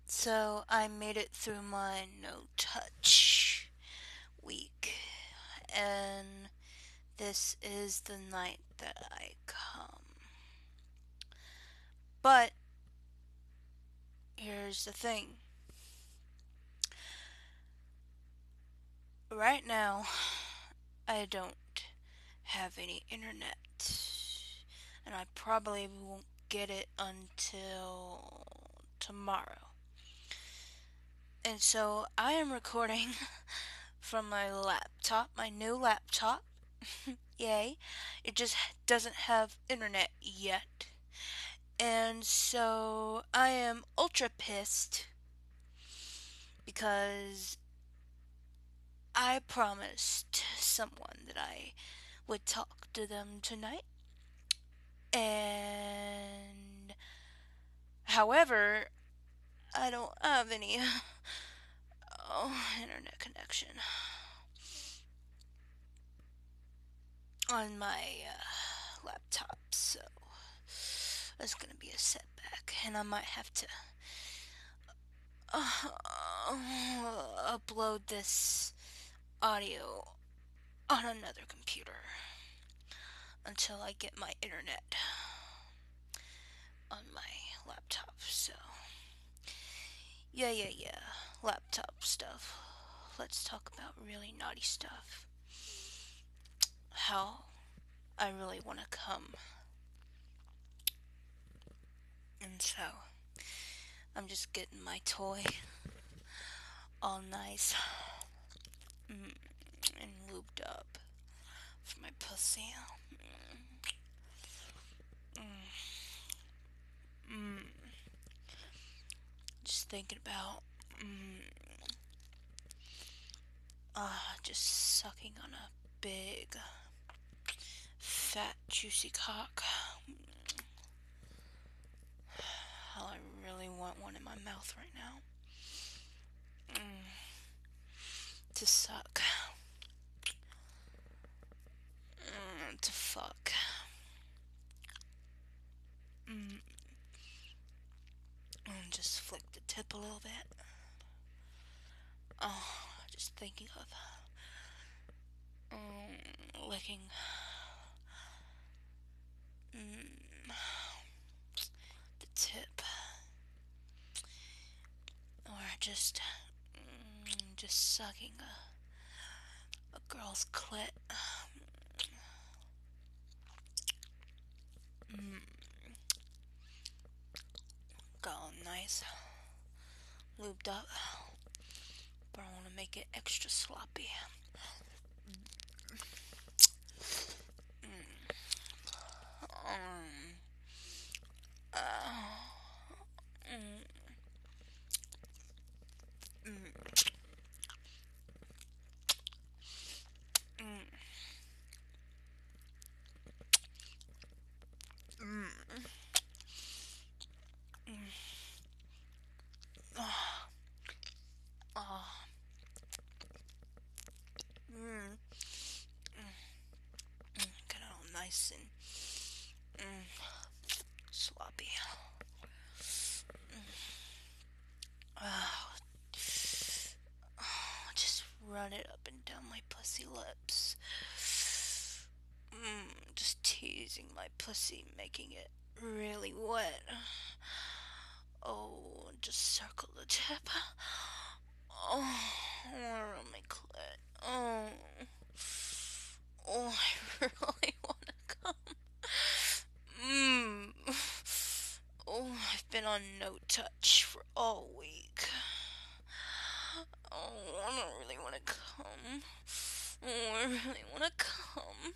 So I made it through my no touch week, and this is the night that I come. But here's the thing. Right now, I don't have any internet, and I probably won't get it until tomorrow. And so I am recording from my laptop, my new laptop. Yay. It just doesn't have internet yet. And so I am ultra pissed because I promised someone that I would talk to them tonight. And however, I don't have any internet connection on my laptop, so that's gonna be a setback, and I might have to upload this audio on another computer until I get my internet on my laptop. So, yeah. Laptop stuff. Let's talk about really naughty stuff. How I really want to come. And so, I'm just getting my toy all nice and lubed up for my pussy. Just thinking about just sucking on a big, fat, juicy cock. How I really want one in my mouth right now. To suck. To fuck. And just flick the tip a little bit. Just thinking of licking the tip, or just sucking a girl's clit. Got all nice, lubed up, but I want to make it extra sloppy. Get it all nice and sloppy. Just run it up and down my pussy lips. Just teasing my pussy, making it really wet. Oh, just circle the tip. Oh, around my clit. Oh, I really want to come. Oh, I've been on no touch for all week. Oh, I don't really want to come. Oh, I really want to come.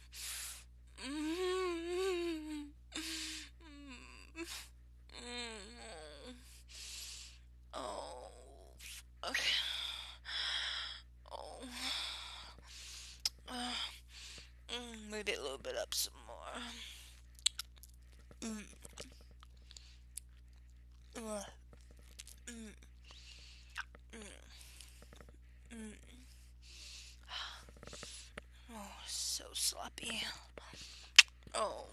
Oh, fuck. Oh. Maybe a little bit up some more. Oh, so sloppy. Oh.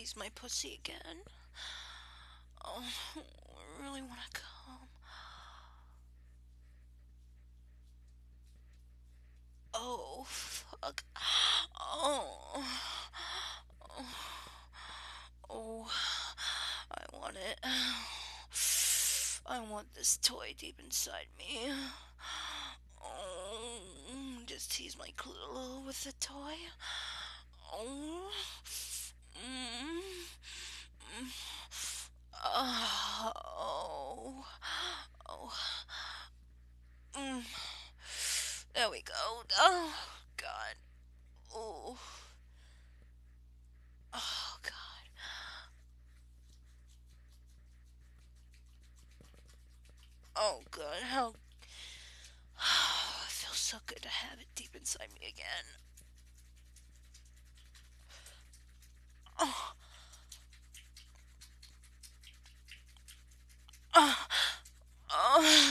tease my pussy again. Oh, I really want to come. Oh, fuck. Oh. Oh. I want it. I want this toy deep inside me. Oh. Just tease my clit a little with the toy. Oh. Mm. Oh. Oh. Mm. There we go. Oh, God. Oh. Oh, God. Oh, God. How. It feels so good to have it deep inside me again. Oh. Oh. Oh.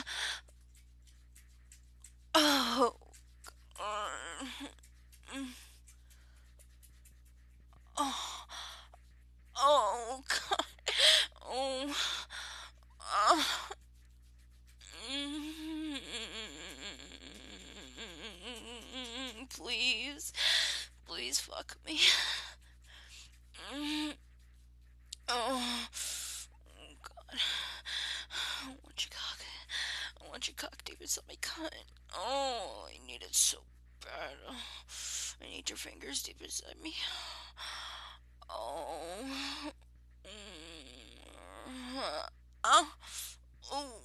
Oh. Oh. Oh, God. Oh. Oh. Please. Please fuck me. Oh. God. I want your cock. I want your cock deep inside my cunt. Oh, I need it so bad. I need your fingers deep inside me. Oh. Oh. Oh.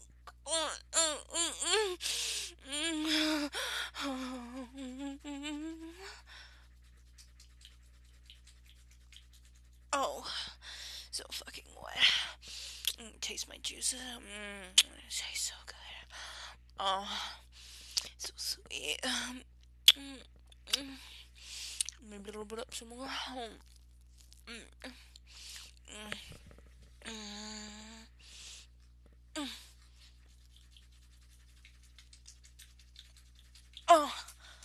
Oh, so fucking wet. Taste my juices. It tastes so good. Oh, so sweet. Maybe a little bit up some more. Oh.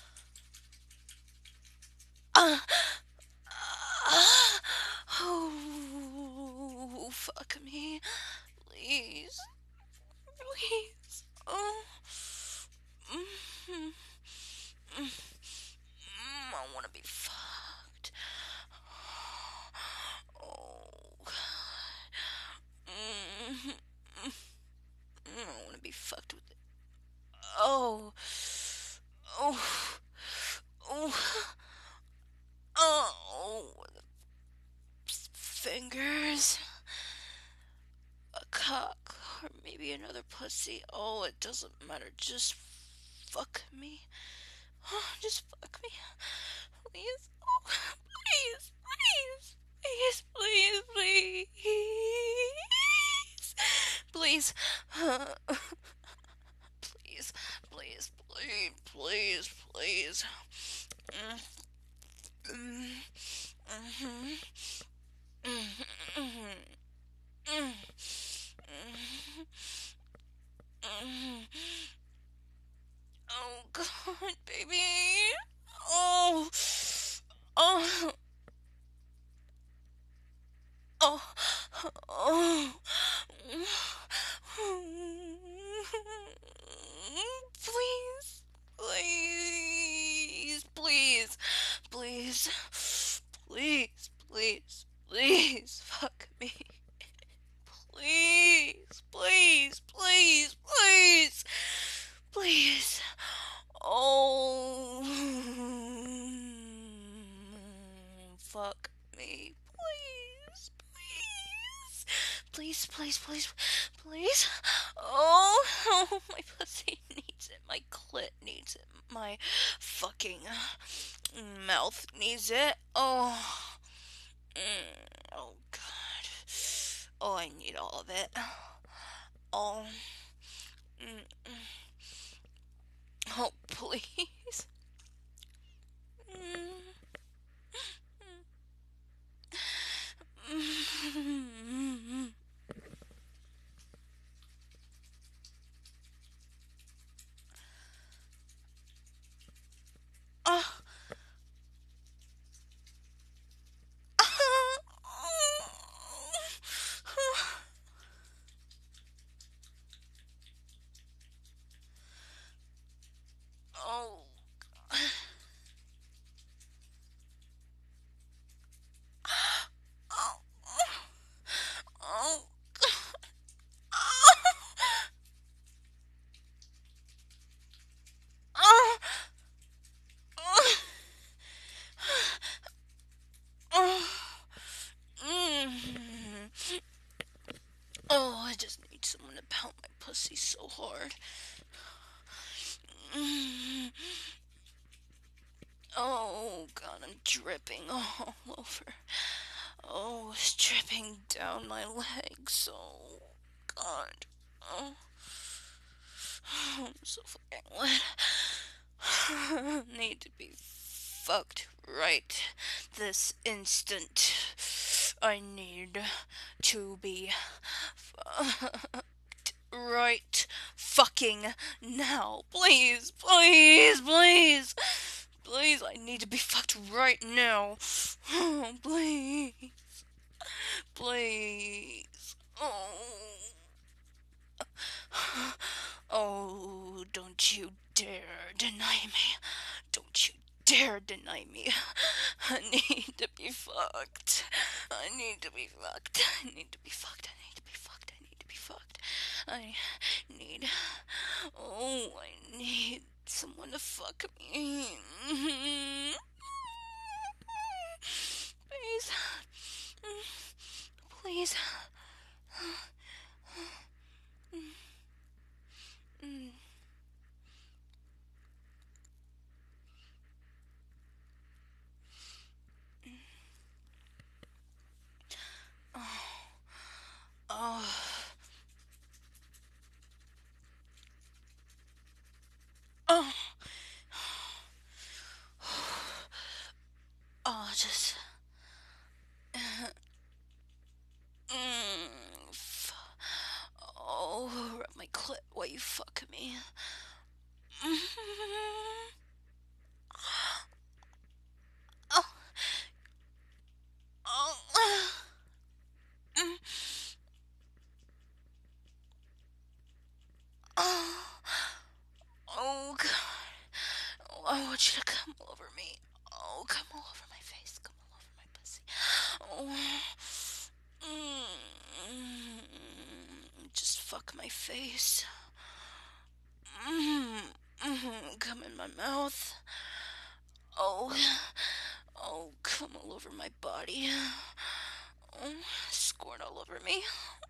Oh, fuck me. Please. Please. Oh. I want to be fucked. Oh, God. I want to be fucked with it. Oh. Oh. Oh. Oh. Fingers. A cock. Or maybe another pussy. Oh, it doesn't matter. Just fuck me. Oh, just fuck me. Please. Oh, please. Please. Please. Please. Please. Please. Please. Please. Please. Please. Please. Oh, God, baby. Oh. Oh. Oh. Oh. Please. Please. Please. Please. Please. Please. Please. Fuck me. Please. Please. Please. Please. Please. Oh. Fuck me. Please. Please. Please, please, please, please. Oh, oh, my pussy needs it. My clit needs it. My fucking mouth needs it. Oh. Oh, God. Oh, I need all of it. Oh. Oh, please. Oh. so hard. Mm. Oh God, I'm dripping all over. Oh, it's dripping down my legs. Oh God. Oh, I'm so fucking wet. Need to be fucked right this instant. I need to be right fucking now. Please, please, please. Please, I need to be fucked right now. Please. Please. Oh. Oh, don't you dare deny me. Don't you dare deny me. I need to be fucked. I need to be fucked. I need to be fucked. I need to be fucked. I need to be fucked. I need. Oh, I need someone to fuck me. Please. Please. Oh. Oh. Oh, just. Oh, rub my clit while you fuck me. Oh. Oh. Oh. Oh, God. Oh, I want you to come all over me. Oh, come all over my face. Come all over my pussy. Oh. Just fuck my face. Come in my mouth. Oh. Oh, come all over my body. Oh, squirt all over me.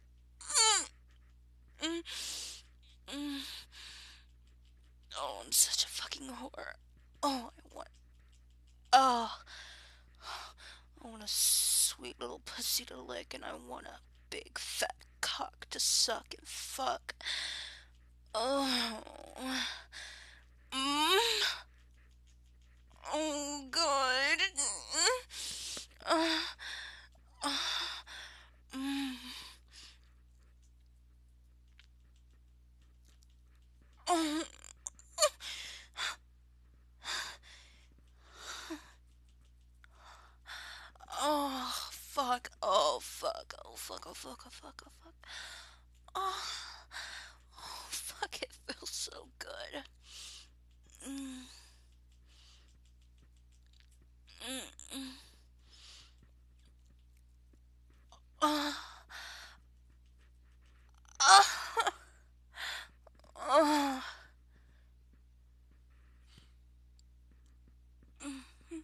Mm, mm. Oh, I'm such a fucking whore. Oh, Oh, I want a sweet little pussy to lick, and I want a big fat cock to suck and fuck. Oh. Mm. Oh, God. Uh, uh, mm. Oh. Oh, fuck. Oh, fuck. Oh, fuck. Oh, fuck. Oh, fuck. Oh, fuck. Oh, oh fuck. It feels so good. Mm, mm, mm. Oh, oh, oh. Mm,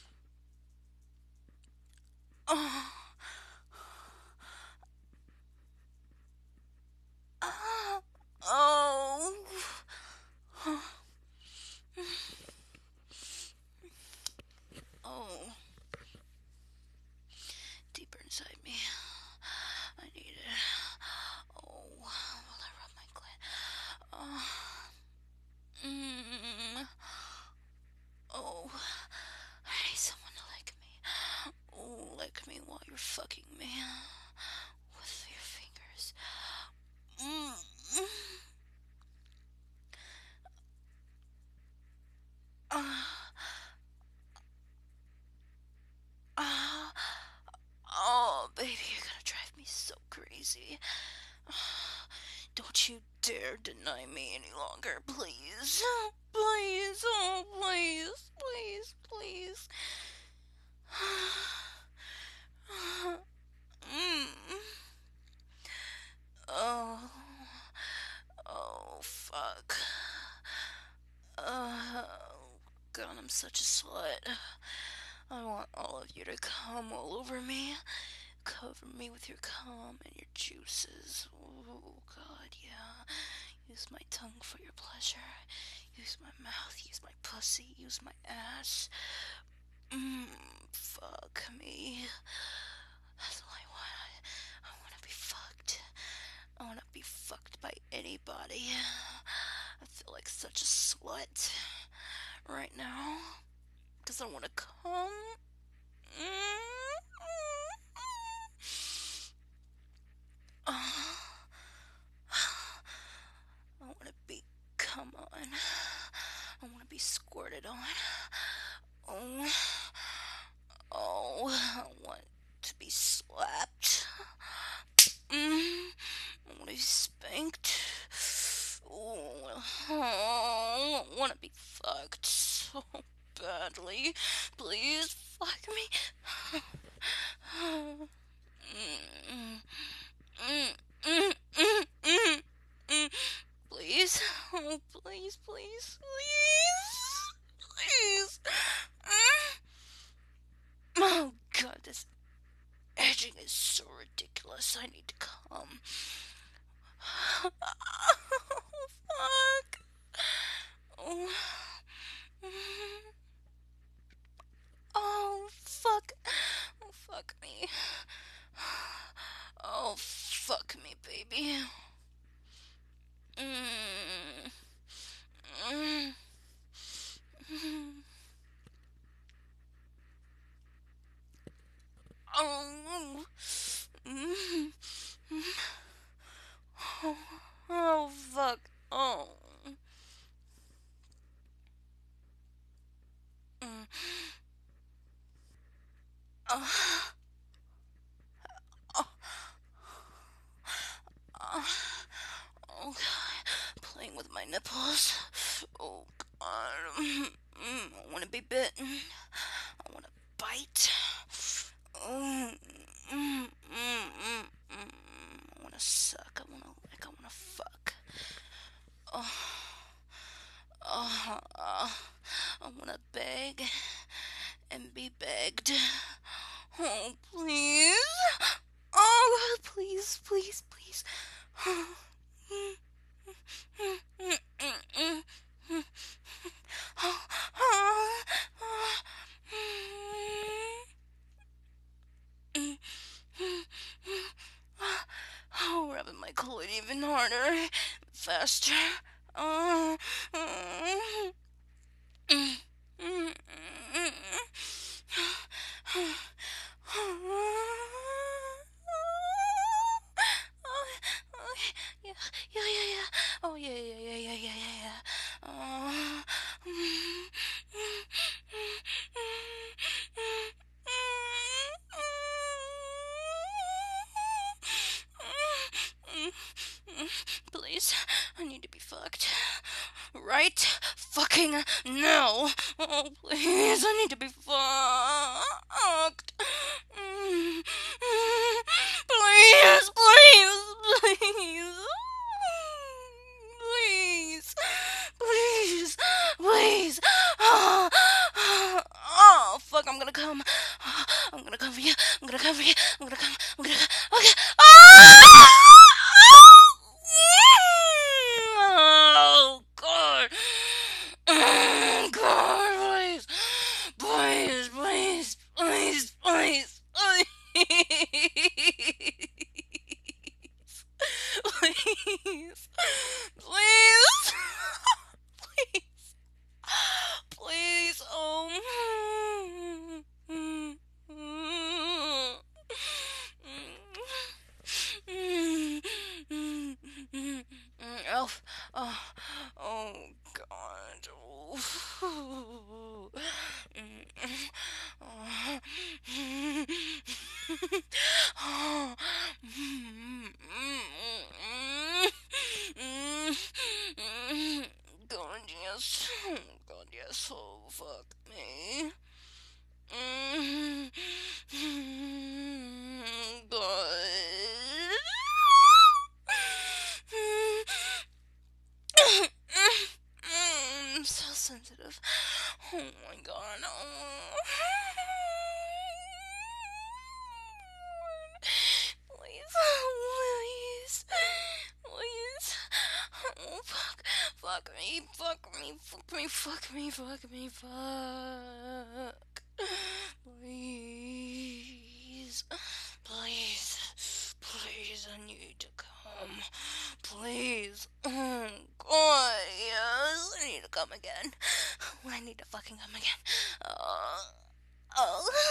oh, oh, oh. Oh, deeper inside me. I need it. Oh, while I rub my clit. Oh, mm, oh, I need someone to lick me. Oh, lick me while you're fucking me with your fingers. Mm, mm. Ah, ah, oh, baby, you're gonna drive me so crazy. Don't you dare deny me any longer, please. Please, oh, please, please, please. Mm. Oh, oh, fuck. God, I'm such a slut. I want all of you to come all over me. Cover me with your cum and your juices. Oh, God, yeah. Use my tongue for your pleasure. Use my mouth, use my pussy, use my ass. Fuck me. That's all I want. I want to be fucked. I want to be fucked by anybody. I feel like such a slut right now because I want to come. I want to be come on. I want to be squirted on. I want to be slapped. I want to be spanked. I want to be fucked so badly. Please fuck me. Please. Oh, please, please, please. Oh, God, this edging is so ridiculous. I need to come. Oh, fuck. Oh, fuck. Oh, fuck me. Oh, fuck me, baby. Oh, oh, fuck. Oh. Oh, God. Playing with my nipples. Oh, God. I want to be bitten. I want to bite. I want to suck. I want to lick. I want to fuck. I want to beg and be begged. Oh, please. Oh, please, please, please. Oh, rubbing my clit even harder, faster. Oh, yeah, yeah, yeah, yeah. Oh, yeah, yeah, yeah, yeah, yeah, yeah, yeah. Oh. Please, I need to be fucked. Right fucking now. Oh, please, I need to be fucked. Please, please, please. Please, please, please. Oh, fuck, I'm gonna come. I'm gonna come for you. I'm gonna come for you. I'm gonna come. Okay. Oh, God. God, please. Please, please, please, please. Please. Please. Please. Please. Oh. Oh, oh, God. Oh. God, yes. Oh, God, yes. Oh, fuck me. God. I'm so sensitive. Oh my God. Oh. Please, please, please. Fuck me, fuck me, fuck me, fuck me, fuck me, fuck. Please, please, please, I need to come. Please. Oh, God, yes, I need to come again. I need to fucking come again. Oh.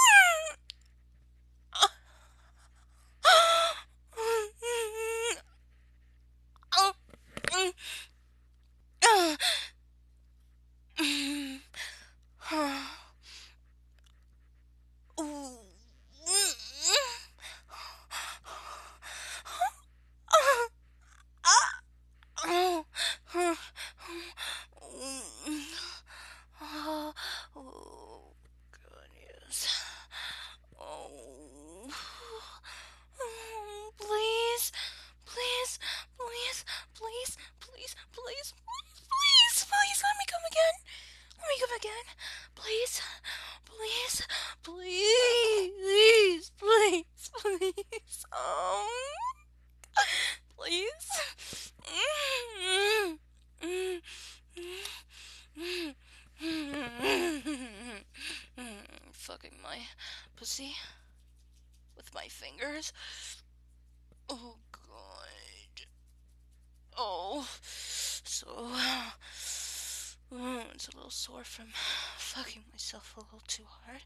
Oh, goodness. Oh. Please, please, please, please, please, please, please, please, let me come again. Let me come again. Please, please, please, please, please. Please. Fucking my pussy with my fingers. Oh, God. Oh, so, it's a little sore from fucking myself a little too hard.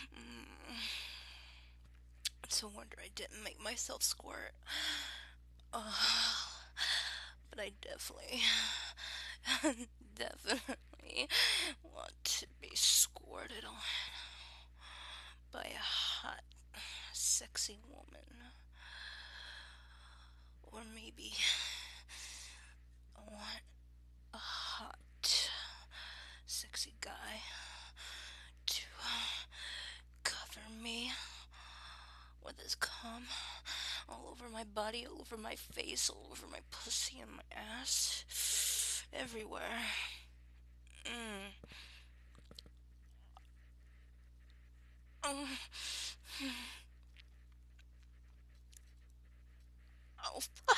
It's a wonder I didn't make myself squirt. But I definitely want to be squirted on by a hot, sexy woman. Or maybe I want a hot, sexy guy to cover me with his cum all over my body, all over my face, all over my pussy and my ass, everywhere. Oh. Oh.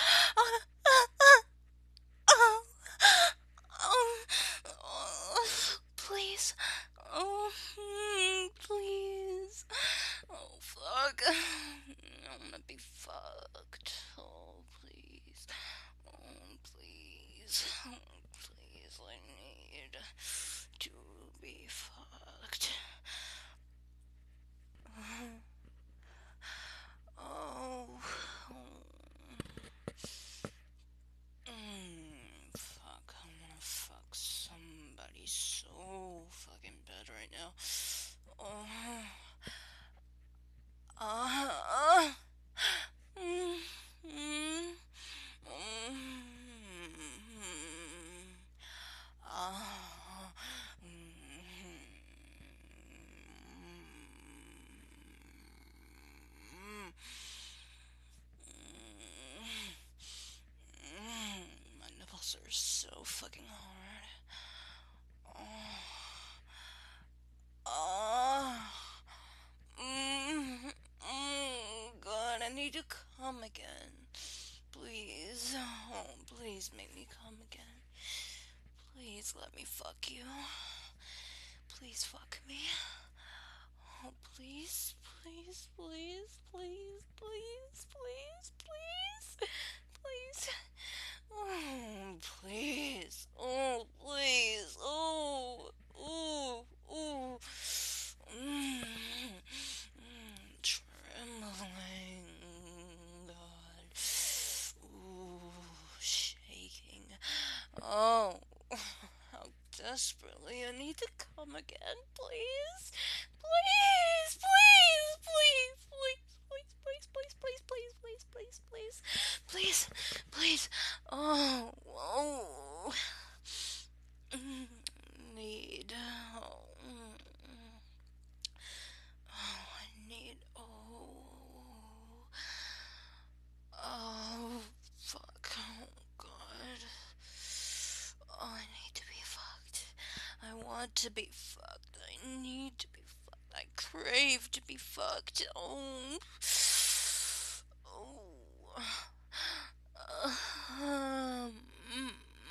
Please. Oh, please. Oh, fuck. I wanna be fucked. Oh, please. Oh, please. Oh, please. I need to be fucked. Oh. Fuck, I wanna fuck somebody so fucking bad right now. Oh. Mm, mm, mm, my nipples are so fucking hard. God, I need to come again. Please, oh, please make me come again. Please let me fuck you. Please fuck me. Oh, please, please, please, please, please, please, please, please. Oh, please. Oh, please. Oh, ooh, ooh. Trembling. God. Ooh, shaking. Oh, how desperately I need to come again, please. Please, please, please, please, please, please, please, please, please, please, please, please, please. Oh, oh. Need. Oh, I need. Oh, fuck. Oh, God. Oh, I need to be fucked. I want to be fucked. I need to be fucked. I crave to be fucked. Oh. Oh. Um,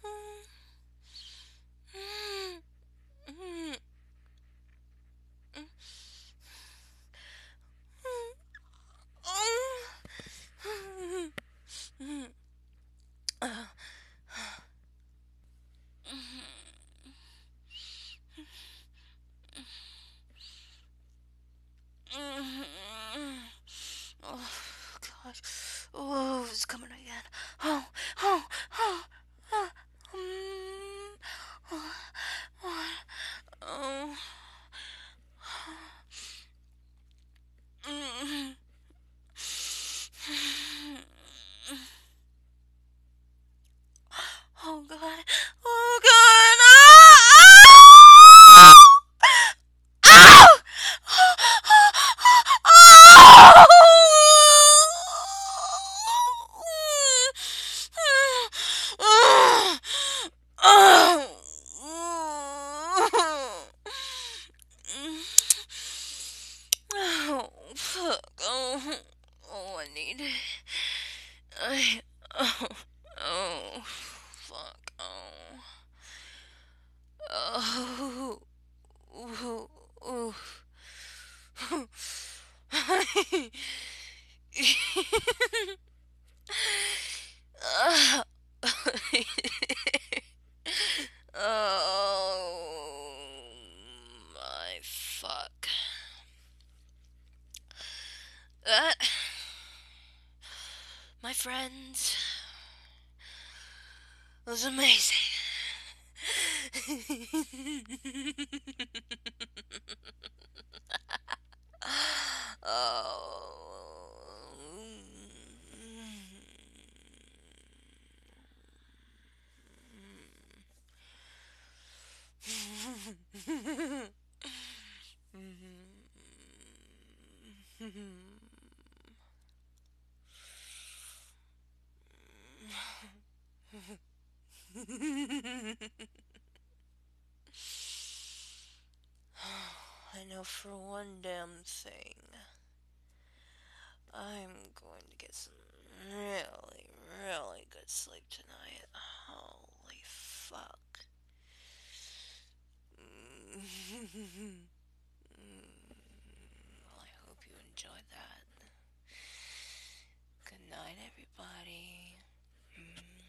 Oh gosh. Oh, it's coming again. Oh, oh, oh, oh, oh, oh, oh. Oh god. Oh god. Ah! Ah! Ah! Oh, fuck. Oh, oh, I need it. I, oh, oh, fuck. Oh, oh, ooh, ooh. Ah. Oh my fuck. That, my friends, was amazing. I know for one damn thing, I'm going to get some really, really good sleep tonight. Holy fuck. Well, I hope you enjoyed that. Good night, everybody.